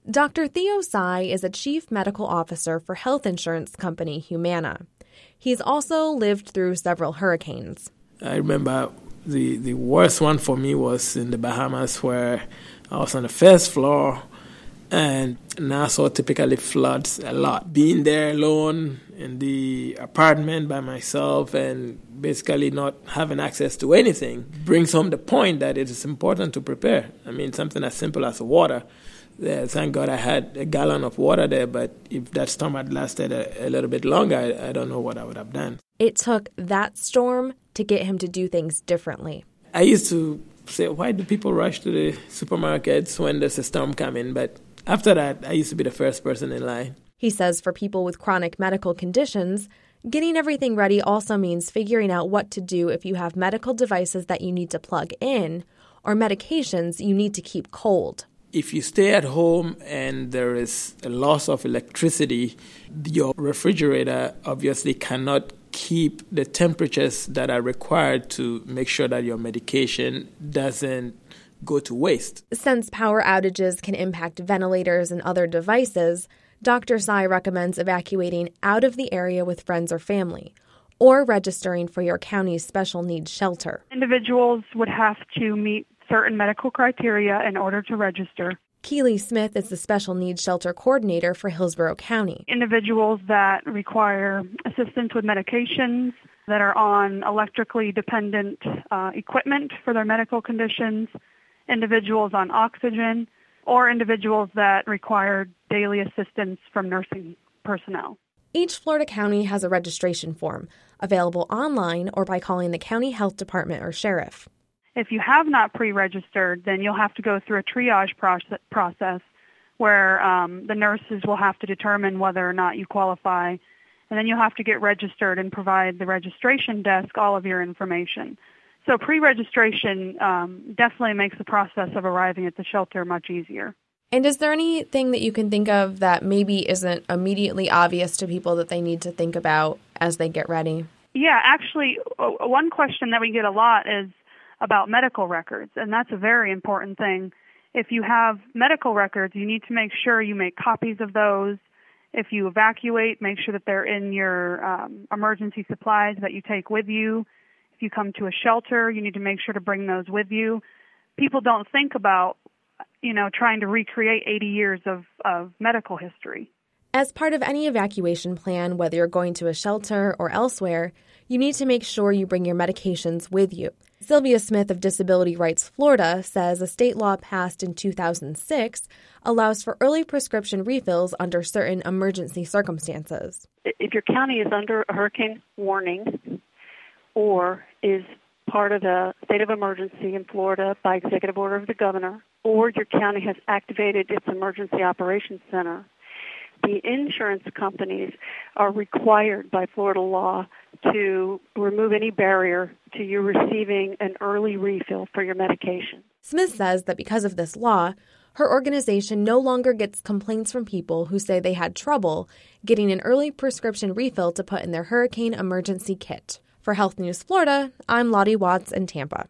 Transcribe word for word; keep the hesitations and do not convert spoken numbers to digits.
Doctor Theo Tsai is a chief medical officer for health insurance company Humana. He's also lived through several hurricanes. I remember the, the worst one for me was in the Bahamas, where I was on the first floor, and Nassau typically floods a lot. Being there alone in the apartment by myself and basically not having access to anything brings home the point that it is important to prepare. I mean, something as simple as water. Yeah, thank God I had a gallon of water there, but if that storm had lasted a, a little bit longer, I, I don't know what I would have done. It took that storm to get him to do things differently. I used to say, why do people rush to the supermarkets when there's a storm coming? But after that, I used to be the first person in line. He says for people with chronic medical conditions, getting everything ready also means figuring out what to do if you have medical devices that you need to plug in or medications you need to keep cold. If you stay at home and there is a loss of electricity, your refrigerator obviously cannot keep the temperatures that are required to make sure that your medication doesn't go to waste. Since power outages can impact ventilators and other devices, Doctor Tsai recommends evacuating out of the area with friends or family, or registering for your county's special needs shelter. Individuals would have to meet certain medical criteria in order to register. Keely Smith is the special needs shelter coordinator for Hillsborough County. Individuals that require assistance with medications, that are on electrically dependent uh, equipment for their medical conditions, individuals on oxygen, or individuals that require daily assistance from nursing personnel. Each Florida county has a registration form, available online or by calling the county health department or sheriff. If you have not pre-registered, then you'll have to go through a triage process where um, the nurses will have to determine whether or not you qualify, and then you'll have to get registered and provide the registration desk all of your information. So pre-registration um, definitely makes the process of arriving at the shelter much easier. And is there anything that you can think of that maybe isn't immediately obvious to people that they need to think about as they get ready? Yeah, actually, one question that we get a lot is about medical records, and that's a very important thing. If you have medical records, you need to make sure you make copies of those. If you evacuate, make sure that they're in your um, emergency supplies that you take with you. If you come to a shelter, you need to make sure to bring those with you. People don't think about, you know, trying to recreate eighty years of, of medical history. As part of any evacuation plan, whether you're going to a shelter or elsewhere, you need to make sure you bring your medications with you. Sylvia Smith of Disability Rights Florida says a state law passed in two thousand six allows for early prescription refills under certain emergency circumstances. If your county is under a hurricane warning or is part of a state of emergency in Florida by executive order of the governor, or your county has activated its emergency operations center, the insurance companies are required by Florida law to remove any barrier to you receiving an early refill for your medication. Smith says that because of this law, her organization no longer gets complaints from people who say they had trouble getting an early prescription refill to put in their hurricane emergency kit. For Health News Florida, I'm Lottie Watts in Tampa.